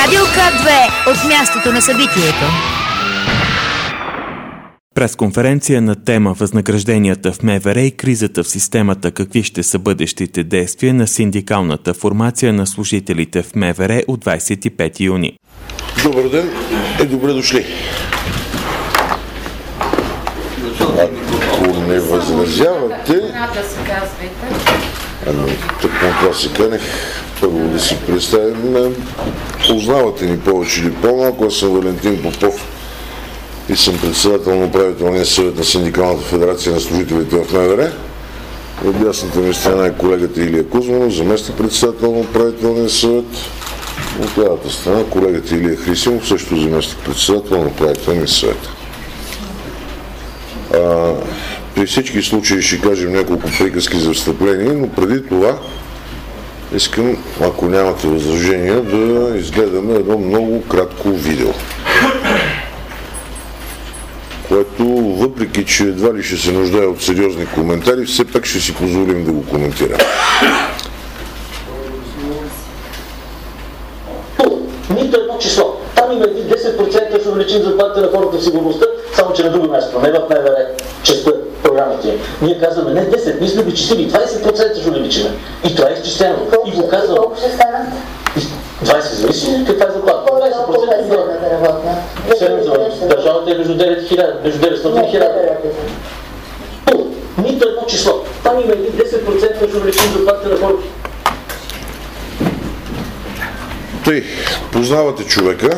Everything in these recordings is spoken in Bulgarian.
Радио К2 от мястото на събитието. Пресконференция на тема възнагражденията в МВР и кризата в системата, какви ще са бъдещите действия на синдикалната формация на служителите в МВР от 25 юни. Добър ден и добре дошли. Ако не възразявате, тъкмо това се канех, първо да си представим. Познавате ни повече или по-малко. Аз съм Валентин Попов и съм председател на управителния съвет на Синдикалната федерация на служителите в МВР. От дясната ми страна е колегата Илия Кузманов, заместник председател на управителния съвет. От лявата страна колегата Илия Хрисимов, също заместник председател на управителния съвет. При всички случаи ще кажем няколко приказки за встъпление, но преди това искам, ако нямате възражения, да изгледаме едно много кратко видео, което, въпреки че едва ли ще се нуждае от сериозни коментари, все пак ще си позволим да го коментираме. Нито едно число. Там има 10% ще увеличим заплатите на хората в сигурността, само че на друго място, не в МВР, честа програмата им. Ние казваме не 10, ние сме го числили, 20% ще увеличим. И това е изчислено. И го казвам. Колко ще стана? 20, зависи каква е заплата. 20% за държавата е между 900 и 1000. Нито едно число. Там има 10% ще увеличим заплатите на хората. Тъй, познавате човека.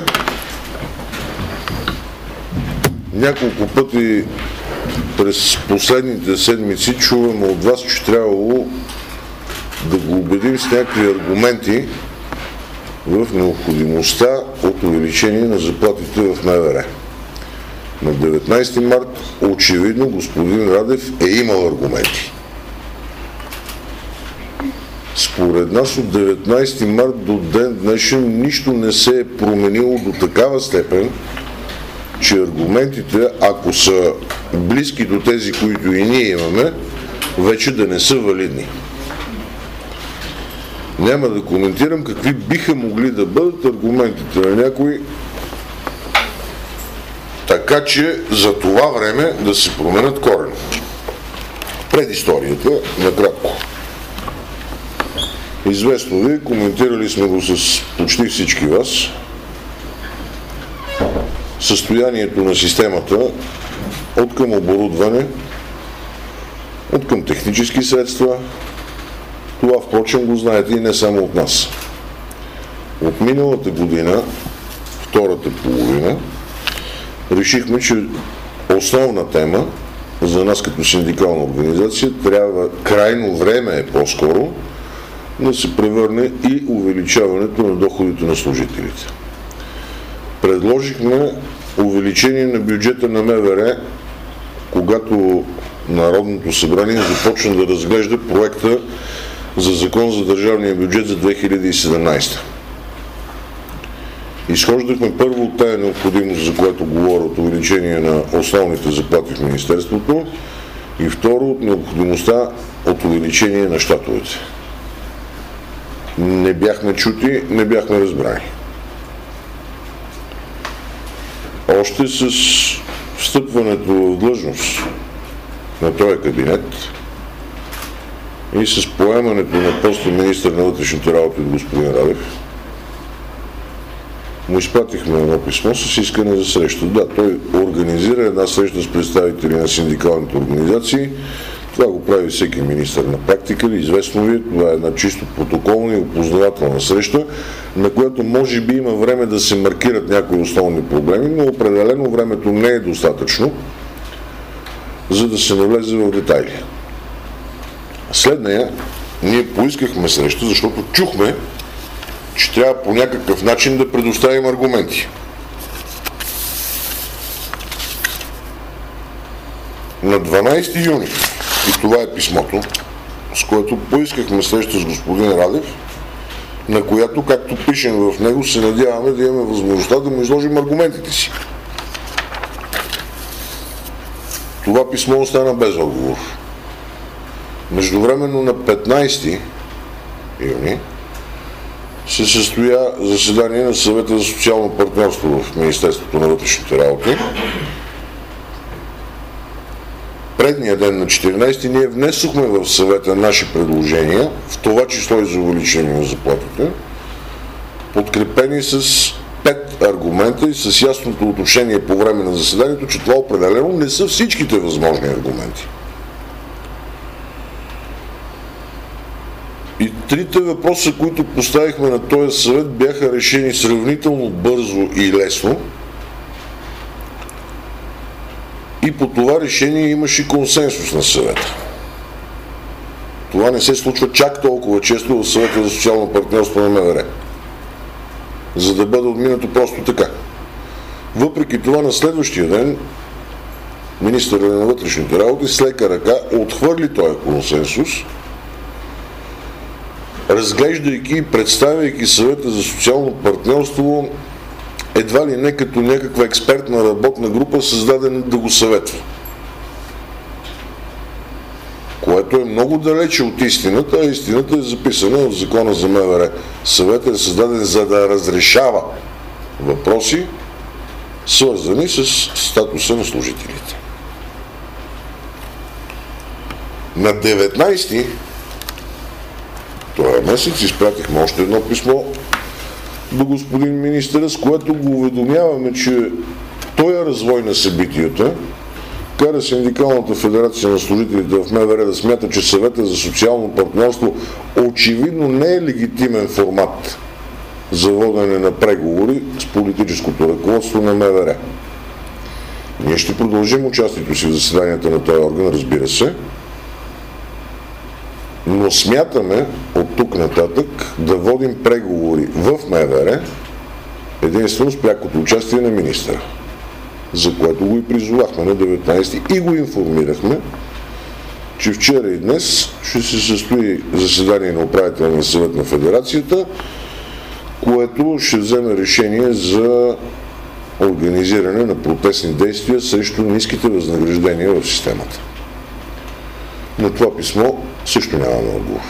Няколко пъти през последните седмици чуваме от вас, че трябвало да го убедим с някакви аргументи в необходимостта от увеличение на заплатите в МВР. На 19 март очевидно господин Радев е имал аргументи. Според нас от 19 март до ден днешен нищо не се е променило до такава степен, че аргументите, ако са близки до тези, които и ние имаме, вече да не са валидни. Няма да коментирам какви биха могли да бъдат аргументите на някой, така че за това време да се променят корено. Предисторията, накратко. Известно ви, коментирали сме го с почти всички вас. Състоянието на системата от към оборудване, от към технически средства, това впрочем го знаете и не само от нас. От миналата година, втората половина, решихме, че основна тема за нас като синдикална организация трябва, крайно време е по-скоро, да се превърне и увеличаването на доходите на служителите. Предложихме увеличение на бюджета на МВР, когато Народното събрание започна да разглежда проекта за закон за държавния бюджет за 2017. Изхождахме първо от тая необходимост, за която говоря, от увеличение на основните заплати в Министерството, и второ от необходимостта от увеличение на щатовете. Не бяхме чути, не бяхме разбрани. Още с встъпването в длъжност на този кабинет и с поемането на поста министър на вътрешните работи от господин Радев, му изпратихме едно писмо с искане за среща. Да, той организира една среща с представители на синдикалните организации. Това го прави всеки министър на практика. Известно ви, това е една чисто протоколна и опознавателна среща, на която може би има време да се маркират някои основни проблеми, но определено времето не е достатъчно, за да се навлезе в детайли. След нея ние поискахме среща, защото чухме, че трябва по някакъв начин да предоставим аргументи. На 12 юни, и това е писмото, с което поискахме среща с господин Радев, на която, както пишем в него, се надяваме да имаме възможността да му изложим аргументите си. Това писмо остана без отговор. Междувременно на 15 юни се състоя заседание на съвета за социално партньорство в Министерството на вътрешните работи. Предния ден на 14 ние внесохме в съвета наши предложения, в това число и за увеличение на заплатите, подкрепени с 5 аргумента и с ясното уточнение по време на заседанието, че това определено не са всичките възможни аргументи. И трите въпроса, които поставихме на този съвет, бяха решени сравнително бързо и лесно. И по това решение имаше консенсус на съвета. Това не се случва чак толкова често в съвета за социално партньорство на МВР, за да бъде отминато просто така. Въпреки това на следващия ден министърът на вътрешните работи с лека ръка отхвърли този консенсус, разглеждайки и представяйки съвета за социално партньорство едва ли не като някаква експертна работна група, създадена да го съветва. Което е много далече от истината, а истината е записана в Закона за МВР. Съветът е създаден за да разрешава въпроси, свързани с статуса на служителите. На 19 този месец изпратихме още едно писмо до господин министъра, с което го уведомяваме, че този развой на събитията кара Синдикалната федерация на служителите в МВР да смята, че съвета за социално партньорство очевидно не е легитимен формат за водене на преговори с политическото ръководство на МВР. Ние ще продължим участието си в заседанията на този орган, разбира се, но смятаме от тук нататък да водим преговори в МВР единствено с прякото участие на министъра, за което го и призовахме на 19 и го информирахме, че вчера и днес ще се състои заседание на управителния съвет на федерацията, което ще вземе решение за организиране на протестни действия срещу ниските възнаграждения в системата. На това писмо също нямаме отговор.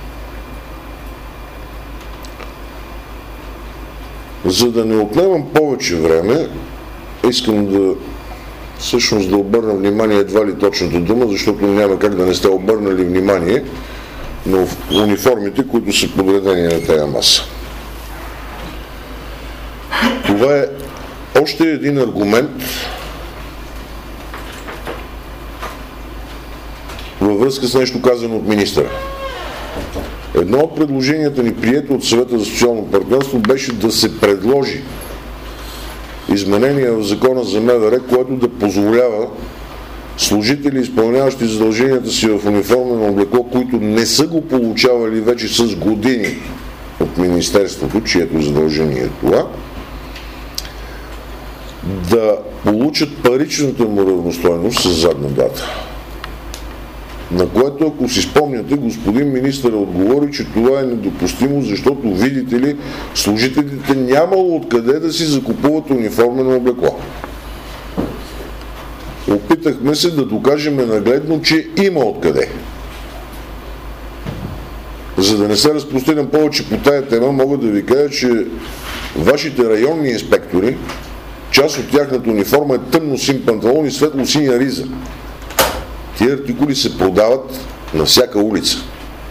За да не отнемам повече време, искам да обърна внимание, едва ли точната дума, защото няма как да не сте обърнали внимание на униформите, които са подредени на тази маса. Това е още един аргумент във връзка с нещо казано от министъра. Едно от предложенията ни, прието от съвета за социално партньорство, беше да се предложи изменение в Закона за МВР, което да позволява служители, изпълняващи задълженията си в униформено облекло, които не са го получавали вече с години от Министерството, чието задължение е това, да получат паричната му равностойност с задна дата. На което, ако си спомняте, господин министър отговори, че това е недопустимо, защото, видите ли, служителите нямало откъде да си закупуват униформено облекло. Опитахме се да докажем нагледно, че има откъде. За да не се разпростирам повече по тая тема, мога да ви кажа, че вашите районни инспектори, част от тяхната униформа е тъмно син панталон и светло синя риза. Тия артикули се продават на всяка улица.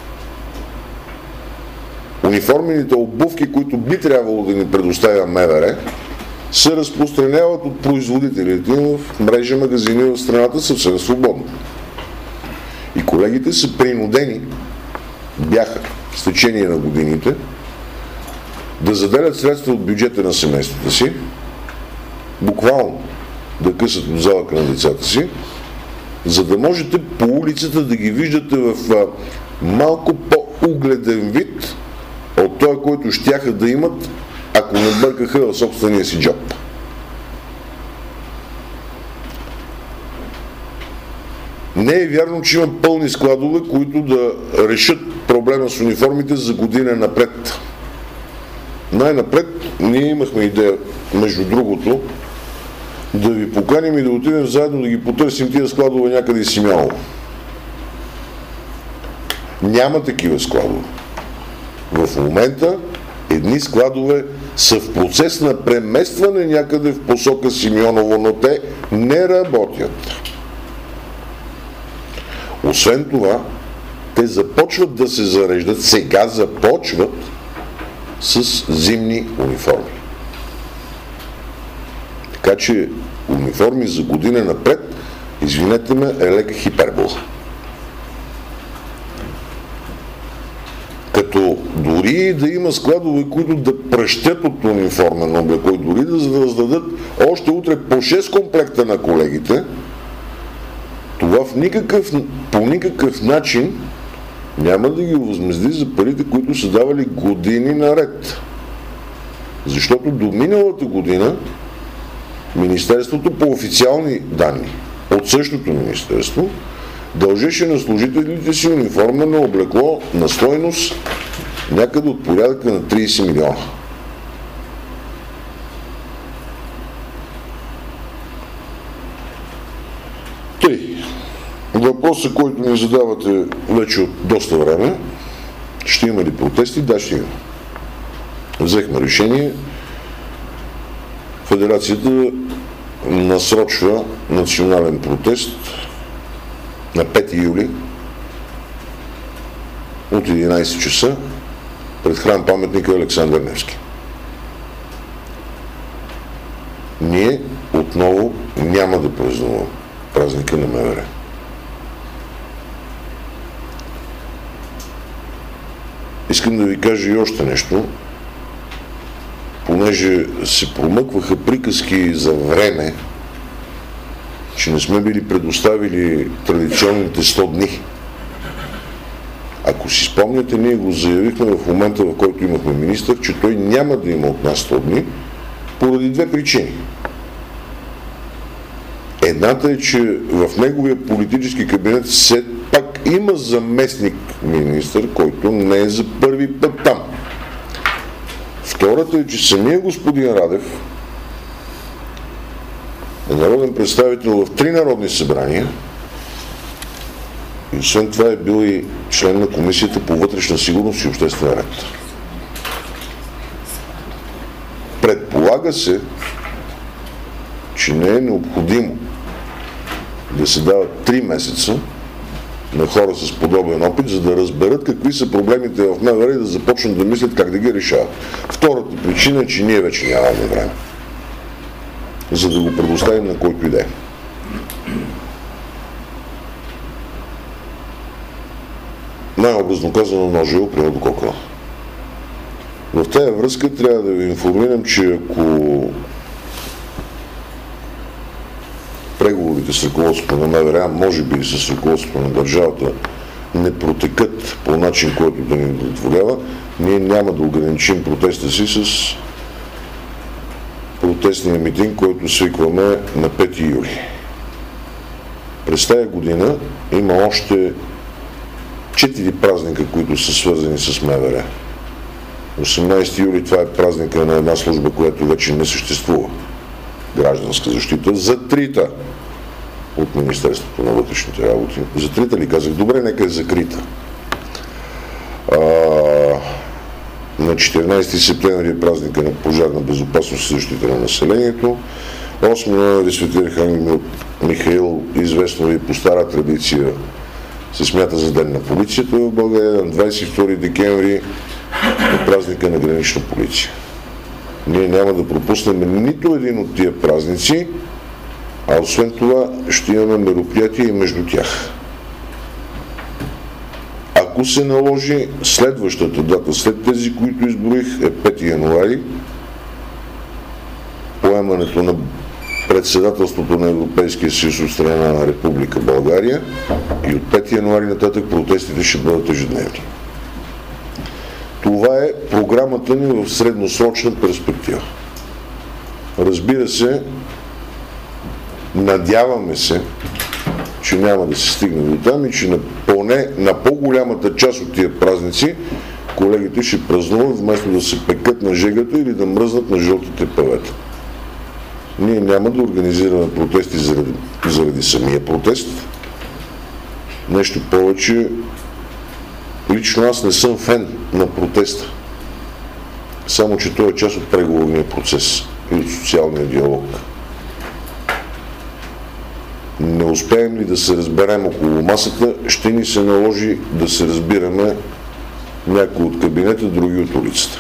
Униформените обувки, които би трябвало да ни предоставя МВР, се разпространяват от производителите в мрежа магазини в страната съвсем свободно. И колегите са принудени, бяха с течение на годините, да заделят средства от бюджета на семействата си, буквално да късат от залъка на децата си, за да можете по улицата да ги виждате в малко по-угледен вид от той, който щяха да имат, ако не бъркаха в собствения си джоб. Не е вярно, че има пълни складове, които да решат проблема с униформите за година напред. Най-напред ние имахме идея, между другото, да ви поканим и да отидем заедно да ги потърсим тия складове някъде из Симеоново. Няма такива складове. В момента Едни складове са в процес на преместване някъде в посока Симеоново, но те не работят. Освен това, те започват да се зареждат, сега започват с зимни униформи. Така че униформи за година напред, извинете ме, е лека хипербола. Като дори да има складове, които да пръщят от униформен облекло и дори да раздадат още утре по 6 комплекта на колегите, това по никакъв начин няма да ги възмезди за парите, които са давали години наред. Защото до миналата година Министерството по официални данни от същото министерство дължеше на служителите си униформено облекло на стойност някъде от порядъка на 30 милиона. Тъй, въпросът, който ни задавате вече от доста време, ще има ли протести? Да, ще има. Взехме решение. Федерацията насрочва национален протест на 5 юли от 11 часа пред храм паметника Александър Невски. Ние отново няма да празнуваме празника на МВР. Искам да ви кажа и още нещо, понеже се промъкваха приказки за време, че не сме били предоставили традиционните 100 дни. Ако си спомняте, ние го заявихме в момента, в който имахме министър, че той няма да има от нас 100 дни, поради две причини. Едната е, че в неговия политически кабинет все пак има заместник министър, който не е за първи път там. Втората е, че самия господин Радев е народен представител в 3 народни събрания и освен това е бил и член на Комисията по вътрешна сигурност и обществен ред. Предполага се, че не е необходимо да се дават 3 месеца на хора с подобен опит, за да разберат какви са проблемите в МВР и да започнат да мислят как да ги решават. Втората причина е, че ние вече нямаме време, за да го предоставим на който и да е. Най-образно казано, ножа опрямо до кокала. В тази връзка трябва да ви информирам, че ако преговорите с ръководството на МВР, може би и с ръководството на държавата, не протекат по начин, който да ни удовлетворява, ние няма да ограничим протеста си с протестния митинг, който свикваме на 5 юли. През тази година има още 4 празника, които са свързани с МВР. 18 юли това е празника на една служба, която вече не съществува. Гражданска защита. За 3-та от Министерството на вътрешните работи. За 3-та ли казах? Добре, нека е закрита. На 14 септември е празника на пожарна безопасност и защита на населението. 8 ноември Свети Архангел Михаил, известно и по стара традиция, се смята за ден на полицията в България. На 22 декември е празника на гранична полиция. Ние няма да пропуснем нито един от тия празници, а освен това ще имаме мероприятия и между тях. Ако се наложи, следващата дата след тези, които изброих, е 5 януари, поемането на председателството на Европейския съюз от страна на Република България и от 5 януари нататък протестите ще бъдат ежедневни. Това е програмата ни в средносрочна перспектива. Разбира се, надяваме се, че няма да се стигне до там и че поне на по-голямата част от тия празници колегите ще празнуват, вместо да се пекат на жегата или да мръзнат на жълтите павета. Ние няма да организираме протести заради самия протест. Нещо повече, лично аз не съм фен на протеста. само че той е част от преговорния процес и от социалния диалог. Не успеем ли да се разберем около масата, ще ни се наложи да се разбираме някои от кабинета, други от улицата.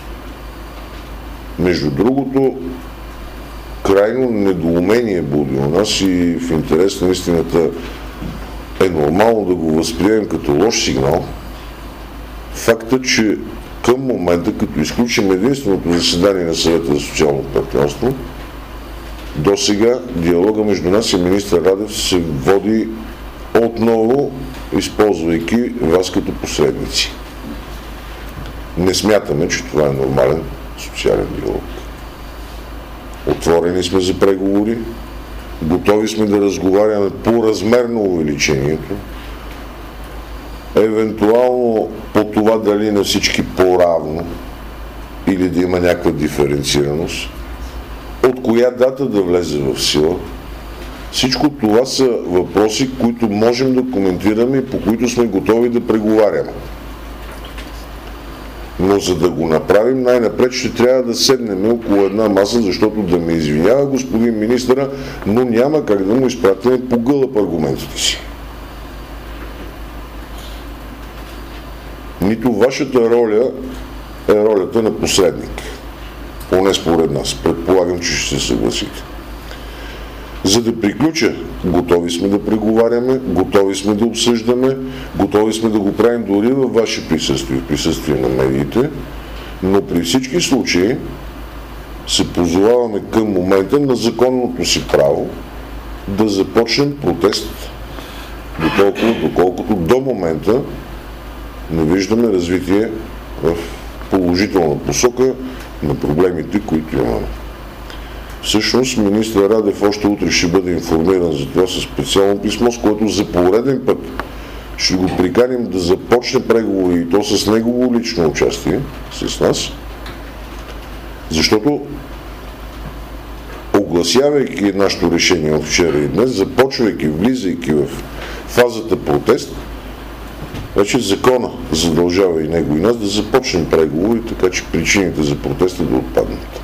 Между другото, крайно недоумение буди у нас и в интерес на истината е нормално да го възприемем като лош сигнал факта, че към момента, като изключим единственото заседание на Съвета за социално партньорство, до сега диалога между нас и министър Радев се води отново, използвайки вас като посредници. Не смятаме, че това е нормален социален диалог. Отворени сме за преговори, готови сме да разговаряме по размер на увеличението, евентуално по това дали на всички по-равно или да има някаква диференцираност, от коя дата да влезе в сила. Всичко това са въпроси, които можем да коментираме и по които сме готови да преговаряме. Но за да го направим, най-напред ще трябва да седнем около една маса, защото да ме извинява господин министъра, но няма как да му изпратим по гълъб аргументите си. Нито вашата роля е ролята на посредник. Поне според нас. Предполагам, че ще се съгласите. За да приключа, готови сме да преговаряме, готови сме да обсъждаме, готови сме да го правим дори във ваше присъствие, в присъствие на медиите, но при всички случаи се позоваваме към момента на законното си право да започнем протест, доколкото до момента не виждаме развитие в положителна посока на проблемите, които имаме. Всъщност, министър Радев още утре ще бъде информиран за това със специално писмо, с което за пореден път ще го приканим да започне преговори и то с негово лично участие, с нас, защото огласявайки нашето решение от вчера и днес, започвайки, влизайки в фазата протест, вече закона задължава и него и нас да започнем преговори, така че причините за протеста да отпаднат.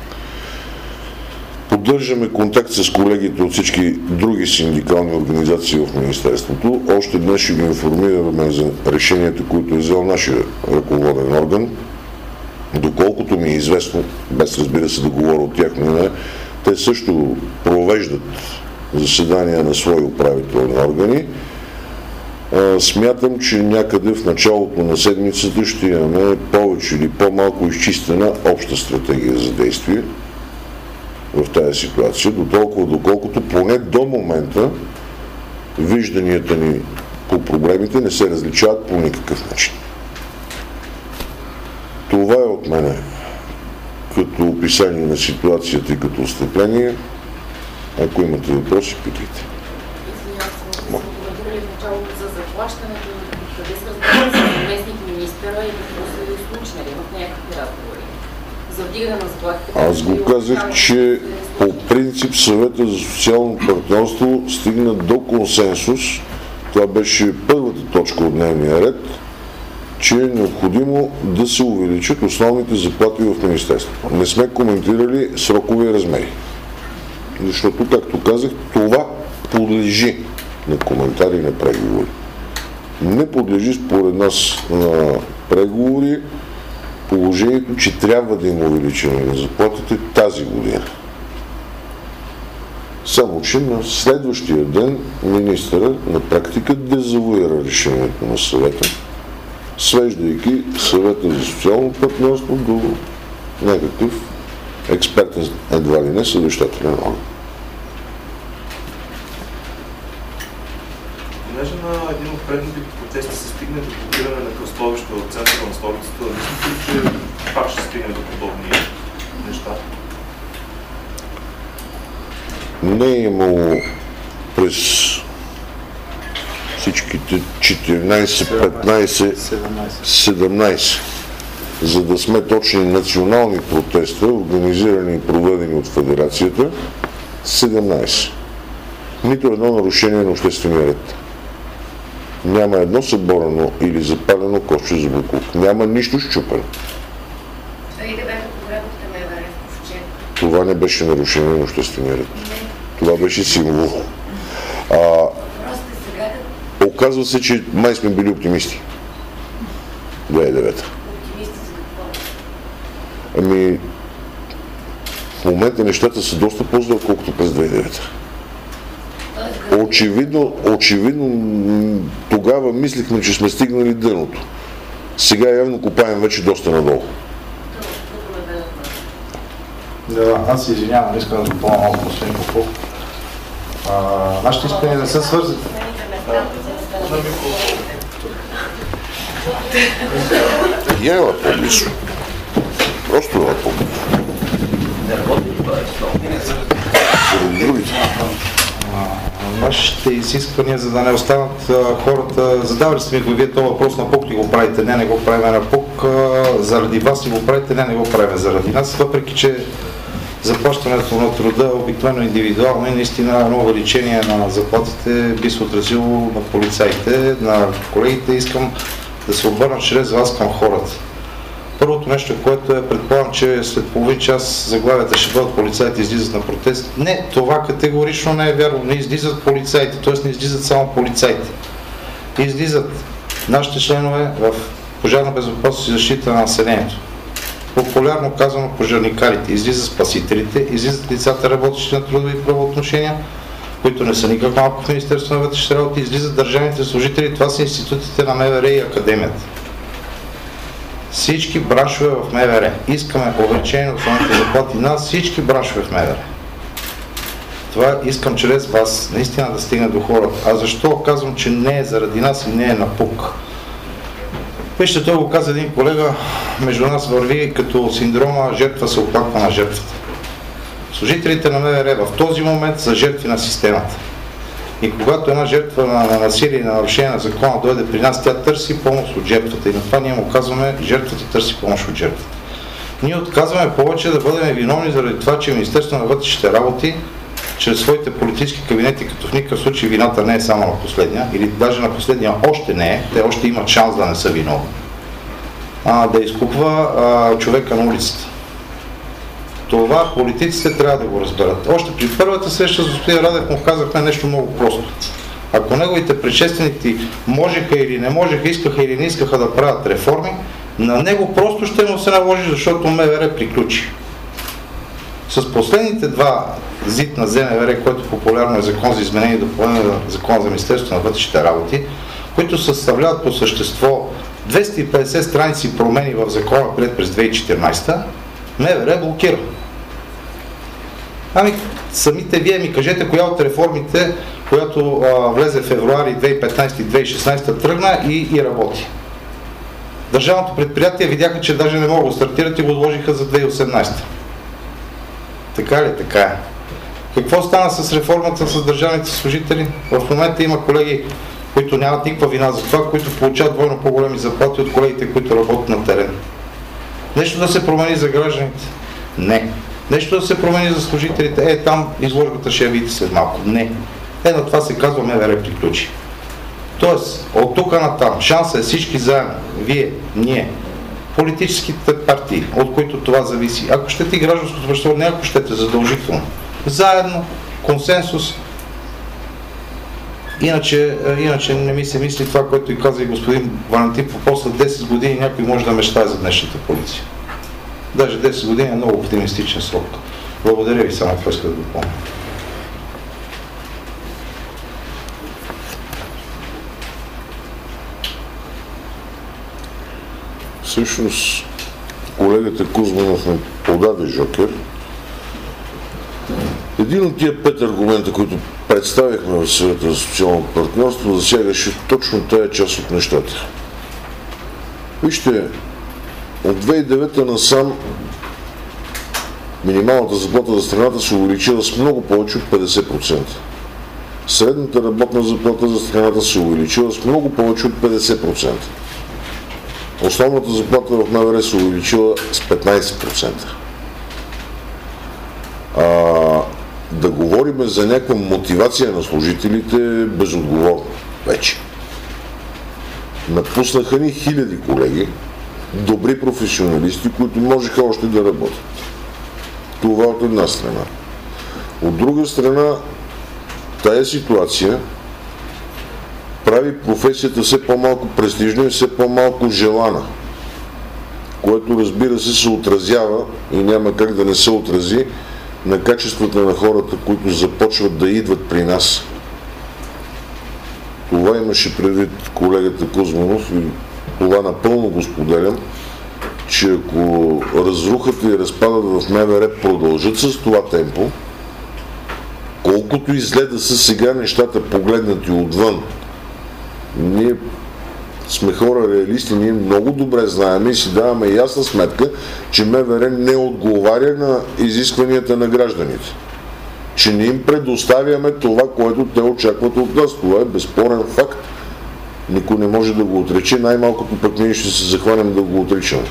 Поддържаме контакт с колегите от всички други синдикални организации в Министерството. Още днес ще ги информираме за решенията, които е взел нашия ръководен орган. Доколкото ми е известно, без разбира се да говоря от тяхно име, те също провеждат заседания на свои управителни органи. Смятам, че някъде в началото на седмицата ще имаме повече или по-малко изчистена обща стратегия за действие в тази ситуация, доколкото поне до момента вижданията ни по проблемите не се различават по никакъв начин. Това е от мене като описание на ситуацията и като встъпление. Ако имате въпроси, питайте. За заплащането, къде се разговаря с заместник министъра и какво са случнали в някакви разговори? За вдигане на заплатите. Аз го казах, че по принцип съвета за социално партньорство стигна до консенсус. Това беше първата точка от дневния ред, че е необходимо да се увеличат основните заплати в министерството. Не сме коментирали срокови размери. Защото, както казах, това подлежи на коментари и на преговори. Не подлежи според нас на преговори положението, че трябва да има увеличение на заплатите тази година. Само че на следващия ден министъра на практика дезавуира решението на съвета, свеждайки съвета за социално партньорство до някакъв експертен, едва ли не съвещателен орган. Понеже на един от предните протести се стигне до блокиране на кръстовище в центъра на столицата, мислите ли, че пак ще стигне до подобни неща? Не е имало през всичките 14, 15, 17, за да сме точни национални протеста, организирани и проведени от Федерацията, 17. Нито едно нарушение на обществения ред. Няма едно съборено или запалено кошче за буклук. Няма нищо счупено. Това не беше нарушение на обществения ред. Това беше символ. Оказва се, че май сме били оптимисти. 2009. Ами, в момента нещата са доста по-зле, отколкото през 2009. Очевидно, тогава мислихме, че сме стигнали дъното. Сега явно копаем вече доста надолу. Да, аз се извинявам, искам да допълня малко, господин Попов. Нашите искания не са свързани. Ела по-близо. Просто ела по-близо. Вашите изисквания, за да не останат хората, задавали сте ми го вие този въпрос, на ПУК ли го правите, не го правим на ПУК, заради вас ли го правите, не го правим заради нас, въпреки че заплащането на труда обикновено индивидуално и наистина едно увеличение на заплатите би се отразило на полицаите, на колегите. Искам да се обърна чрез вас към хората. Първото нещо, което предполагам, че след половин час заглавията ще бъдат полицаите излизат на протест. Не, това категорично не е вярно. Не излизат полицаите, т.е. не излизат само полицаите. Излизат нашите членове в пожарна безопасност и защита на населението. Популярно казано пожарникарите, излизат спасителите, излизат лицата, работещи на трудови правоотношения, които не са никак малко в Министерството на вътрешните работи, излизат държавните служители, това са институтите на МВР и Академията. Всички браншове в МВР. Искаме увеличение на основните заплати на всички браншове в МВР. Това искам чрез вас наистина да стигне до хората. А защо казвам, че не е заради нас и не е на ПУК? Вижте, той го каза един колега, между нас върви като синдрома жертва се оплаква на жертвата. Служителите на МВР в този момент са жертви на системата. И когато една жертва на насилие и на нарушение на закона дойде при нас, тя търси помощ от жертвата. И на това ние му казваме, жертвата търси помощ от жертвата. Ние отказваме повече да бъдем виновни заради това, че Министерството на вътрешните работи чрез своите политически кабинети, като в никакъв случай вината не е само на последния, или даже на последния още не е, те още имат шанс да не са виновни, да изкупва човека на улицата. Това политиците трябва да го разберат. Още при първата среща с господин Радев му казахме нещо много просто. Ако неговите предшественици можеха или не можеха, искаха или не искаха да правят реформи, на него просто ще му се наложи, защото МВР приключи. С последните два ЗИД на ЗНВР, който популярно е закон за изменение и допълнение на закон за Министерството на вътрешните работи, които съставляват по същество 250 страници промени в закона, приет през 2014, МВР блокира. Ами, самите вие ми кажете коя от реформите, която влезе в февруари 2015 и 2016 тръгна и работи. Държавното предприятие видяха, че даже не могат да стартират и го отложиха за 2018. Така ли? Така е. Какво стана с реформата с държавните служители? В момента има колеги, които нямат никаква вина за това, които получават двойно по-големи заплати от колегите, които работят на терен. Нещо да се промени за гражданите? Не. Нещо да се промени за служителите? Там изложбата ще я видите след малко. Не. На това се казва МВР приключи. Тоест, от тук натам, шансът е всички заедно, вие, ние, политическите партии, от които това зависи. Ако ще ти гражданското общество, не ако ще те задължително. Заедно, консенсус. Иначе не ми се мисли това, което и каза и господин Валентин Попов, след 10 години някой може да мечтае за днешната полиция. Даже 10 години е много оптимистичен срок. Благодаря ви, само това искам да допълня. Всъщност, колегата Кузманов ме подаде жокер. Един от тия 5 аргумента, които представихме в Съвета за социално партньорство, засягаше точно тая част от нещата. Вижте, от 2009 насам минималната заплата за страната се увеличила с много повече от 50%. Средната работна заплата за страната се увеличила с много повече от 50%. Основната заплата в МВР се увеличила с 15%. Да говорим за някаква мотивация на служителите е безотговорно вече. Напуснаха ни хиляди колеги, добри професионалисти, които можеха още да работят. Това от една страна. От друга страна, тая ситуация прави професията все по-малко престижна и все по-малко желана, което разбира се отразява и няма как да не се отрази на качествата на хората, които започват да идват при нас. Това имаше предвид колегата Кузманов и това напълно го споделям, че ако разрухата и разпадът в МВР продължат с това темпо, колкото и зле да са сега нещата погледнати отвън, ние сме хора реалисти, ние много добре знаем и си даваме ясна сметка, че МВР не отговаря на изискванията на гражданите. Че не им предоставяме това, което те очакват от нас. Това е безспорен факт. Никой не може да го отрече, най-малкото пък ние ще се захванем да го отричаме.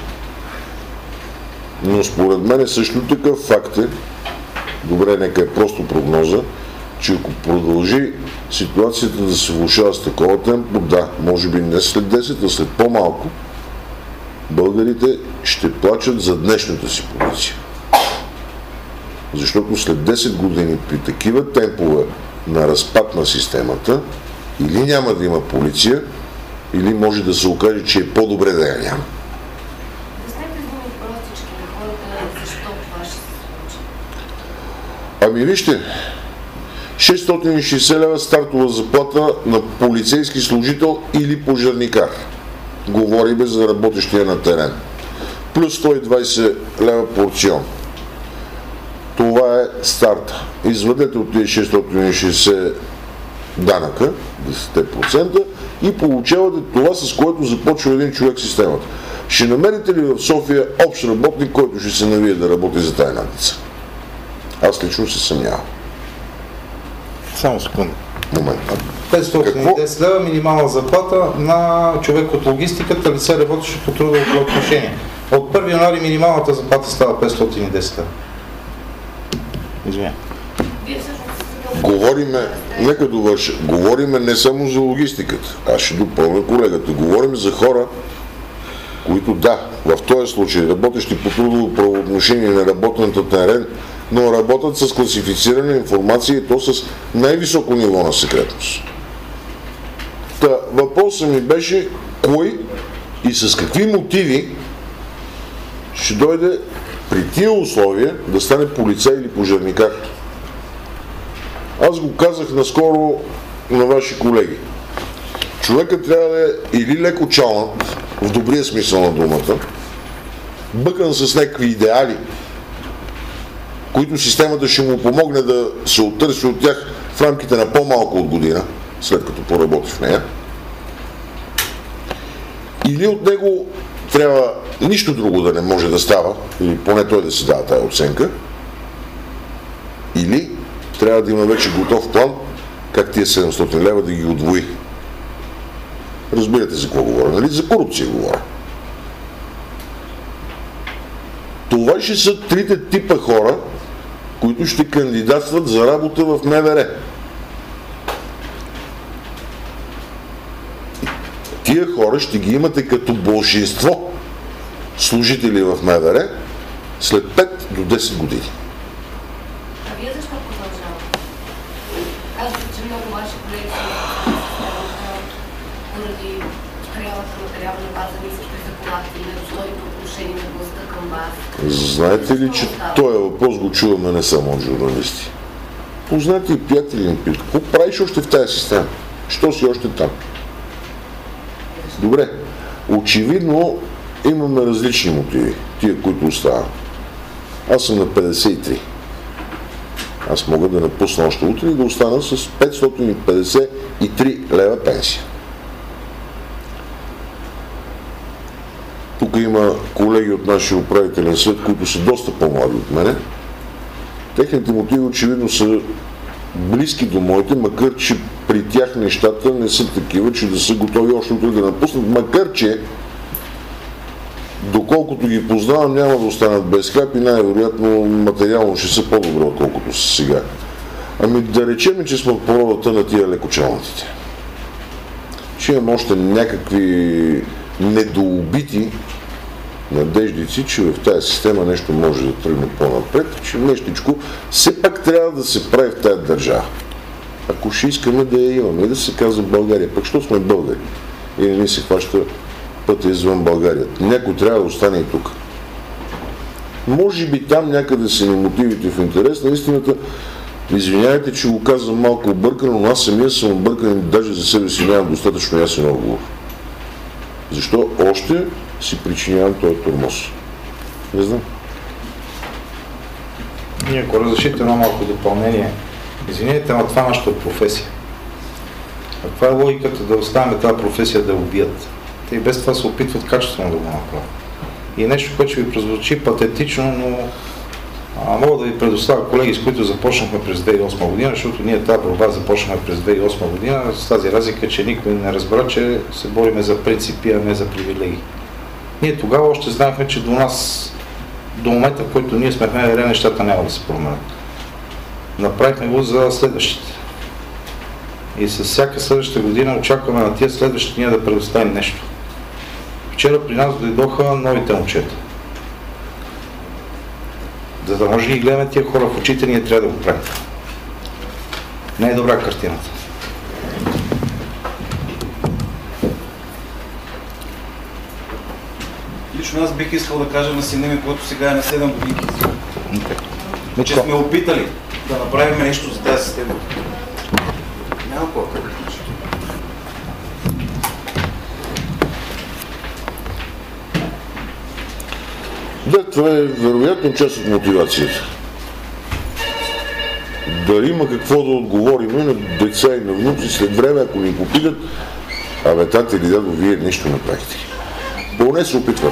Но според мен също такъв факт е, добре, нека е просто прогноза, че ако продължи ситуацията да се влошава с такова темпо, да, може би не след 10, а след по-малко, българите ще плачат за днешната си полиция. Защото след 10 години при такива темпове на разпад на системата, или няма да има полиция, или може да се окаже, че е по-добре да я няма. Ами вижте, 660 лева стартова заплата на полицейски служител или пожарникар. Говориме за работещия на терен. Плюс 120 лева порцион. Това е старта. Извадете от тези 660 данъка, 10% и получавате това, с което започва един човек системата. Ще намерите ли в София общ работник, който ще се навие да работи за тая надница? Аз лично се съмнявам. Само секунда. Момент. 510 лева минимална заплата на човек от логистиката, лице работеше по трудово правоотношение. От 1 януари минималната заплата става 510 лева. Извиня. Говориме, нека довърша, говориме не само за логистиката. Аз ще допълня колегата. Говорим за хора, които да, в този случай работещи по трудово правоотношение на работната терен, но работят с класифицирана информация и то с най-високо ниво на секретност. Та, въпросът ми беше кой и с какви мотиви ще дойде при тия условия да стане полицай или пожарникар. Аз го казах наскоро на ваши колеги. Човекът трябва да е или леко чалнат, в добрия смисъл на думата, бъкан с някакви идеали, които системата ще му помогне да се оттърси от тях в рамките на по-малко от година, след като поработи в нея. Или от него трябва нищо друго да не може да става, или поне той да си дава тая оценка, или трябва да има вече готов план как тия 700 лева да ги удвои. Разбирате за какво говоря, нали? За корупция говоря. Това ще са трите типа хора, които ще кандидатстват за работа в МВР. Тия хора ще ги имате като болшинство служители в МВР след 5 до 10 години. А вие защо продължавате? Казвате, че много ваши колеги са поради устарялата материална база, мисля, че заплати и недостойно отношение на властта към вас. Знаете ли, че този въпрос го чуваме не само от журналисти? Познати и приятели ми питат, какво правиш още в тази система? Що си още там? Добре, очевидно имаме различни мотиви, тия, които остават. Аз съм на 53. Аз мога да напусна още утре и да остана с 553 лева пенсия. Тук има колеги от нашия управителен съд, които са доста по-млади от мене. Техните мотиви очевидно са близки до моите, макар че при тях нещата не са такива, че да са готови още утре да напуснат, макар че доколкото ги познавам, няма да останат без хляб и най-вероятно материално ще са по-добре, отколкото са сега. Ами да речем, че сме от породата на тия лекочалнатите. Че имам още някакви недоубити надеждици, че в тази система нещо може да тръгне по-напред, че нещичко все пак трябва да се прави в тази държава. Ако ще искаме да я имаме и да се казва България, пък що сме българи и не ни се хваща пътя извън България. Някой трябва да остане и тук. Може би там някъде са ни мотивите в интерес на истината. Извинявайте, че го казвам малко объркано, но аз самия съм объркан и даже за себе си нямам достатъчно ясен отговор. Защо още си причинявам този тормоз? Не знам. Ние, ако разрешите едно малко допълнение, извинете, но това е нашата професия. А каква е логиката да оставяме тази професия да убият? Те и без това се опитват качествено да го направят. И нещо, което ще ви прозвучи патетично, но мога да ви предоставя колеги, с които започнахме през 2008 година, защото ние тази борба започнахме през 2008 година с тази разлика, че никой не разбра, че се бориме за принципи, а не за привилегии. Ние тогава още знаехме, че до нас, до момента, в който ние сме в МВР, нещата няма да се променят. Направихме го за следващите. И с всяка следваща година очакваме на тия следващите ние да предоставим нещо. Вчера при нас дойдоха новите момчета. За да може да ги гледаме тия хора в очите, ние трябва да го правим. Не е добра картината. Лично аз бих искал да кажа на сина ми, който сега е на 7 години, че сме опитали да направим нещо за тази система. Няма по-къде. Да, това е вероятно част от мотивацията. Дали има какво да отговорим на деца и на внуци след време, ако ни попитат, абе, тате или дядо, вие нищо не правите. Поне се опитват.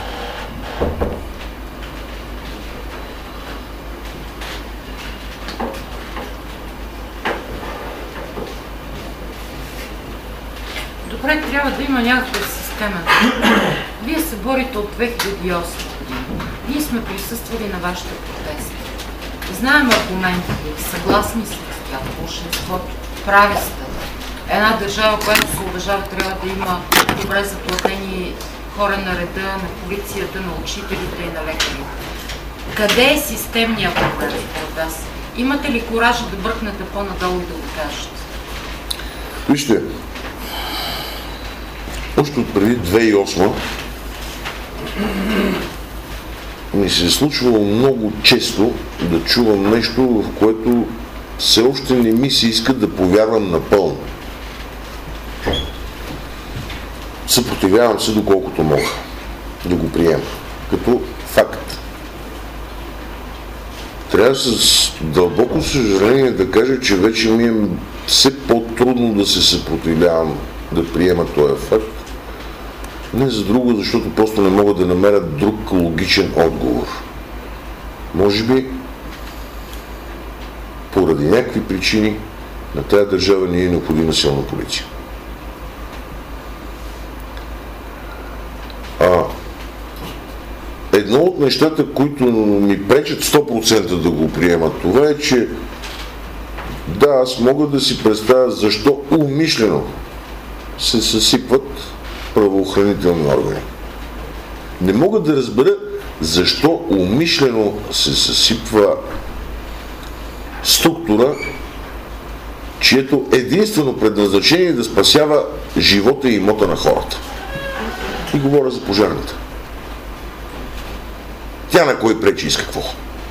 Добре, трябва да има някаква система. Вие се борите от 2008 година. Ние сме присъствали на вашите протести. Знаем аргументите, съгласни сте с тях, большинството, прави сте. Една държава, която се уважава, трябва да има добре заплатени хора на реда, на полицията, на учителите и на лекарите. Къде е системният проблем според вас? Имате ли коража да бръкнете по-надолу и да го кажете? Вижте, още от преди 2008 ми се е случвало много често да чувам нещо, в което все още не ми се иска да повярвам напълно. Съпротивявам се доколкото мога да го приема като факт. Трябва с дълбоко съжаление да кажа, че вече ми е все по-трудно да се съпротивлявам да приема този факт. Не за друго, защото просто не мога да намеря друг логичен отговор. Може би поради някакви причини на тази държава не е необходима силна полиция. Едно от нещата, които ми пречат 100% да го приема, това е, че да, аз мога да си представя защо умишлено се съсипват правоохранителни органи. Не мога да разбера защо умишлено се съсипва структура, чието единствено предназначение е да спасява живота и имота на хората. И говоря за пожарната. Тя на кой пречи и с какво?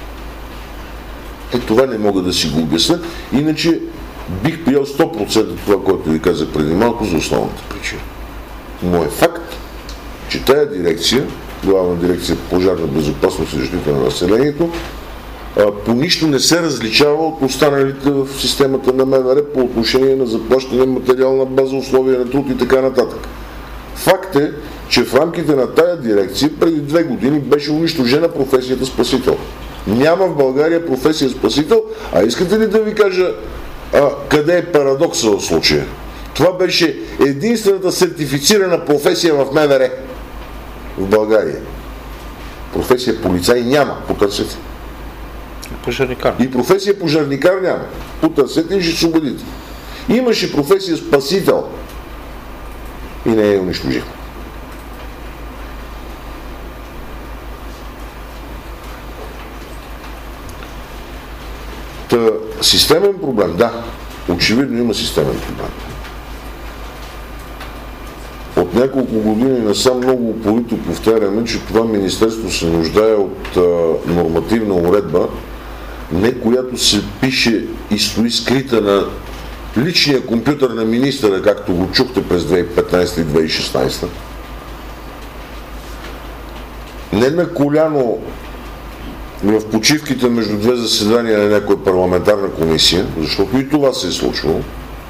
Това не мога да си го обясня, иначе бих приел 100% това, което ви казах преди малко за основната причина. Но е факт, че тая дирекция, Главна дирекция пожарна безопасност и защита на населението, по нищо не се различава от останалите в системата на МВР по отношение на заплащане, материална база, условия на труд и така нататък. Факт е, че в рамките на тая дирекция преди 2 години беше унищожена професията спасител. Няма в България професия спасител, а искате ли да ви кажа къде е парадокса в случая? Това беше единствената сертифицирана професия в МВР в България. Професия полицай няма, потърсете. Пожарникар. И професия пожарникар няма. Потърсете и ще се убедите. Имаше професия спасител и не я унищожихме. Системен проблем, да. Очевидно има системен проблем. От няколко години насам много упорито повтаряме, че това министерство се нуждае от нормативна уредба, не която се пише и стои скрита на личния компютър на министъра, както го чухте през 2015 и 2016. Не на коляно в почивките между две заседания на някоя парламентарна комисия, защото и това се е случвало.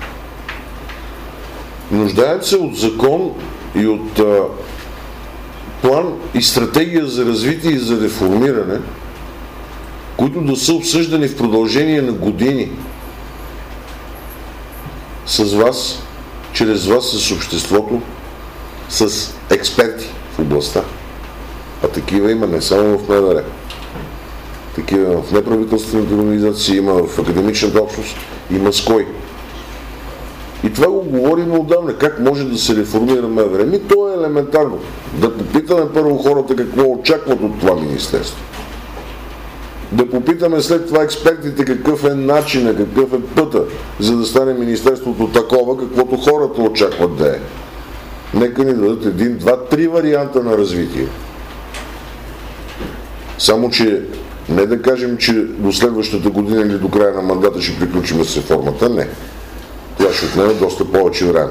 Нуждаят се от закон и от план и стратегия за развитие и за реформиране, които да са обсъждани в продължение на години с вас, чрез вас, с обществото, с експерти в областта. А такива има не само в МВР. Такива в неправителствените организации, има в академичната общност, има с кой. И това го говорим отдавна. Как може да се реформира МВР? То е елементарно. Да попитаме първо хората какво очакват от това министерство. Да попитаме след това експертите какъв е начинът, какъв е пътя, за да стане министерството такова, каквото хората очакват да е. Нека ни дадат 1, 2, 3 варианта на развитие. Само, че не да кажем, че до следващата година или до края на мандата ще приключим с реформата. Не. Това ще отнеме доста повече време.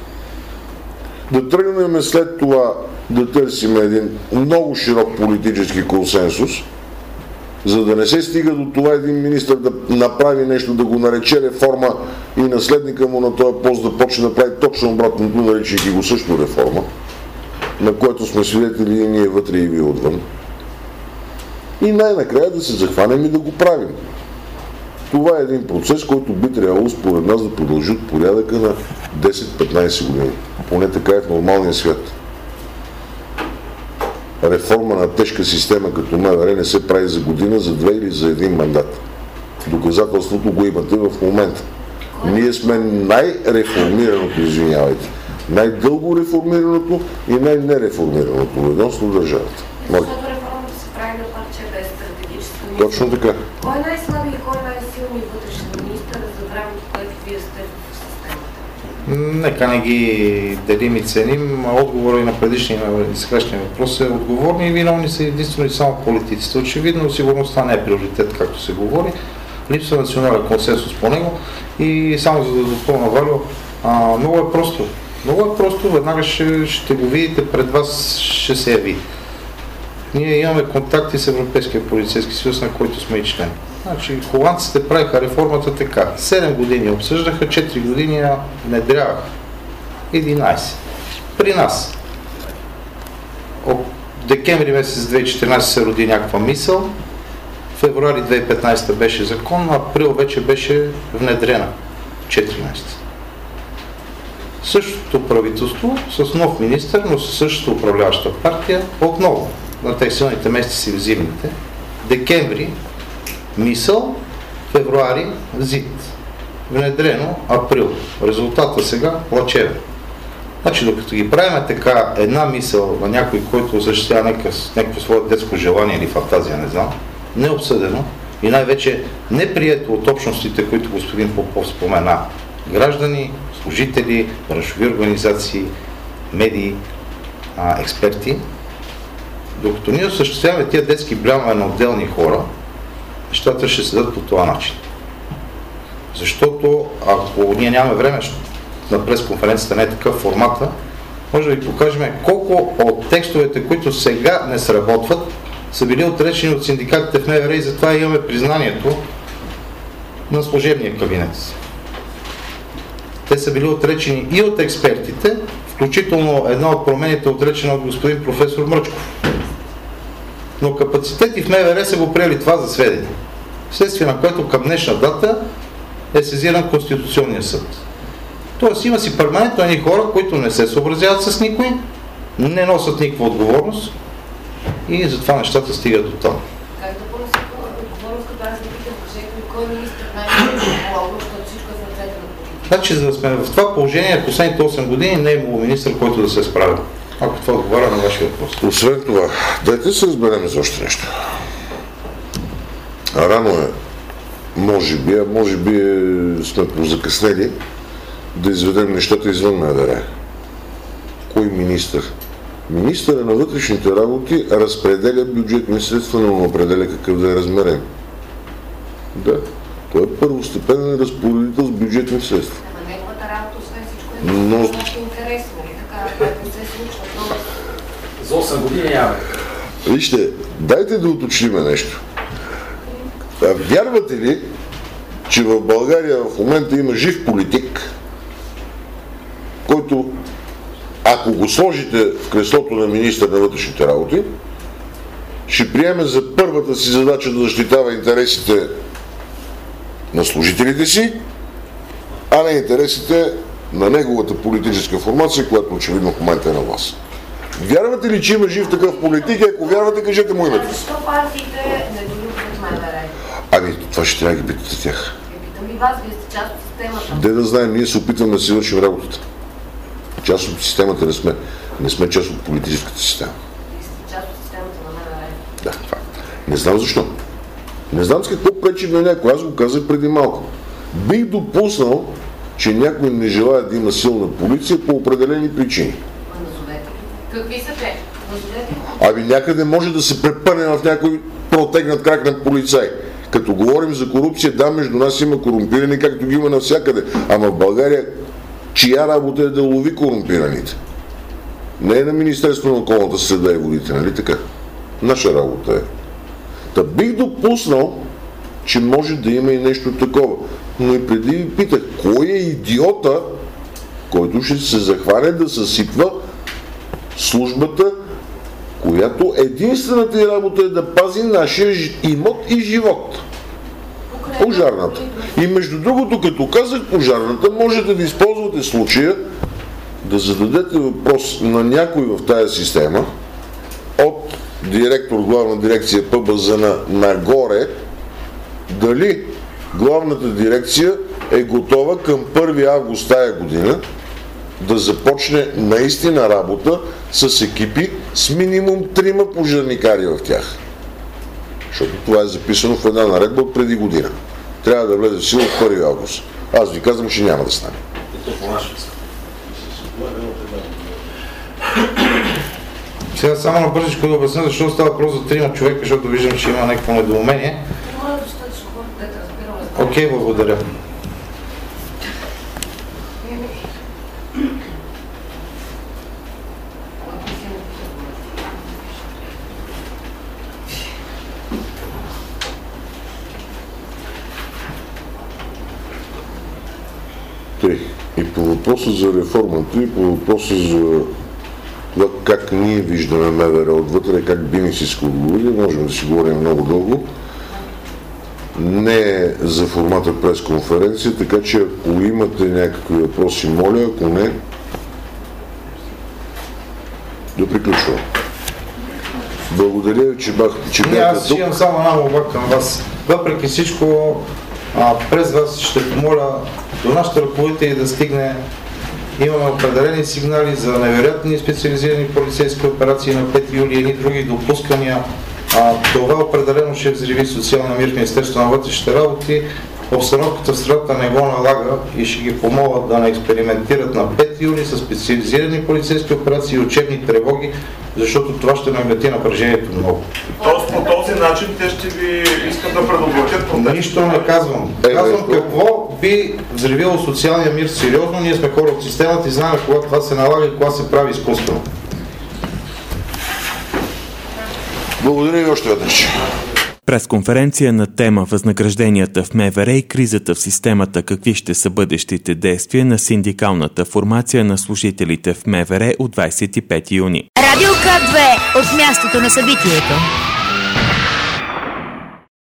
Да тръгнем след това да търсим един много широк политически консенсус, за да не се стига до това един министър да направи нещо, да го нарече реформа и наследника му на този пост да почне да прави точно обратното, наричайки го също реформа, на което сме свидетели и ние вътре и вие отвън. И най-накрая да се захванем и да го правим. Това е един процес, който би трябвало според нас да продължи от порядъка на 10-15 години. Поне така е в нормалния свят. Реформа на тежка система като МВР не се прави за година, за 2 или за 1 мандат. Доказателството го имате в момента. Ние сме най-реформираното, извинявайте, най-дълго реформираното и най-нереформираното ведомство в държавата. Защото реформата се прави на парче без стратегическа мисъл. Точно така. Кой е най-слаби и кой е най-силни вътрешен министър за времето, което вие сте в системата? Нека не ги делим и ценим. Отговора и на предишния и сегашния въпрос е отговорни и виновни са единствено и само политиците. Очевидно сигурността не е приоритет, както се говори. Липсва национален консенсус по него и само за да допълня Валю, много е просто. Много е просто, веднага ще го видите, пред вас ще се яви. Ние имаме контакти с Европейския полицейски съюз, на който сме и член. Значи, холандците правиха реформата така. 7 години обсъждаха, 4 години я внедряваха. 11. При нас. От декември месец 2014 се роди някаква мисъл. Февруари 2015 беше закон, а април вече беше внедрена. 14. Същото правителство с нов министър, но със същата управляваща партия, отново на тези силните месеци в зимните. Декември мисъл, февруари ЗИД. Внедрено април. Резултата сега плачевен. Значи, докато ги правим така една мисъл на някой, който осъществява някакво свое детско желание или фантазия, не знам, необсъдено и най-вече неприето от общностите, които господин Попов спомена, граждани, служители, браншови организации, медии, експерти, докато ние осъществяваме тия детски блямове на отделни хора, нещата ще седат по този начин. Защото ако ние нямаме време, на пресконференцията не е такъв формата, може да ви покажем колко от текстовете, които сега не сработват, са били отречени от синдикатите в МВР и затова имаме признанието на служебния кабинет. Те са били отречени и от експертите, включително една от промените отречена от господин професор Мръчков. Но капацитети в МВР са го приели това за сведение. Вследствие на което към днешна дата е сезиран Конституционния съд. Тоест има си перманентно едни хора, които не се съобразяват с никой, не носят никаква отговорност и затова нещата стигат до там. Как да понесат отговорност, като аз да питам кой министър най-много, защото всичко е в ръцете на политика? Значи, за да сме в това положение, последните 8 години не е имало министър, който да се справя. Ако това отговаря на вашия въпрос. Освен това, дайте се разберем за още нещо. Рано е може би сме позакъснели да изведем нещата извън МВР. Кой министър? Министърът на вътрешните работи разпределя бюджетни средства, но определя какъв да е размерен. Да, той е първостепенен разпоредител с бюджетни средства. На неговата работа, освен всичко, е интересно. Така, което се случва. За 8 години няма. Вижте, дайте да уточним нещо. Вярвате ли, че в България в момента има жив политик, който, ако го сложите в креслото на министър на вътрешните работи, ще приеме за първата си задача да защитава интересите на служителите си, а не интересите на неговата политическа формация, която очевидно в момента е на власт. Вярвате ли, че има жив такъв политик? Ако вярвате, кажете му името. Защо партиите не долюбват МВР? Ами, това ще трябва да ги питате тях. Питам и вас, вие сте част от системата. Де да знаем, ние се опитваме да си вършим работата. Част от системата не сме. Не сме част от политическата система. Вие сте част от системата на МВР. Да, това. Не знам защо. Не знам с какво пречи на някой. Аз го казах преди малко. Бих допуснал, че някой не желая да има силна полиция по определени причини. Назовете. Какви са те? Назовете. Ами някъде може да се препъне в някой протегнат крак на полицай. Като говорим за корупция, да, между нас има корумпирани, както ги има навсякъде. Ама в България чия работа е да лови корумпираните? Не е на Министерството на околната среда и водите, нали така? Наша работа е. Та бих допуснал, че може да има и нещо такова. Но и преди ви питах, кой е идиота, който ще се захване да съсипва службата, която единствената й работа е да пази нашия имот и живот. Пожарната. И между другото, като казах пожарната, можете да използвате случая да зададете въпрос на някой в тая система от директор главна дирекция ПБЗ нагоре, дали главната дирекция е готова към 1 август тая година да започне наистина работа с екипи с минимум 3 пожарникари в тях. Защото това е записано в една наредба от преди година. Трябва да влезе в сила от 1 август. Аз ви казвам, че няма да стане. Сега само набързичко да обясня, защо става въпрос за 3 човека, защото виждам, че има някакво недоумение. Окей, благодаря. И по въпроса за реформата, и по въпроса за това как ние виждаме МВР отвътре, как би ни си изходили, можем да си говорим много дълго. Не е за формата пресконференция, така че ако имате някакви въпроси, моля, ако не, да приключвам. Благодаря ви, че бяхте тук. Аз имам само една молба към вас. Въпреки всичко, през вас ще помоля до нашите ръководители да стигне. Имаме определени сигнали за невероятни специализирани полицейски операции на 5 юли и едни други допускания. Това определено ще взриви социалния мир в Министерството на вътрешните работи. Обстановката в страната не го налага и ще ги помогат да не експериментират на 5 юли с специализирани полицейски операции и учебни тревоги, защото това ще нагнети напрежението много. Тоест по този начин те ще ви искат да предотвратят протест? Нищо не казвам. Казвам какво би взривило социалния мир сериозно. Ние сме хора от системата и знаем кога това се налага и кога се прави изкуствено. Благодаря ви още веднъж. Пресконференция на тема възнагражденията в МВР и кризата в системата, какви ще са бъдещите действия на синдикалната формация на служителите в МВР от 25 юни. Радио К2 от мястото на събитието.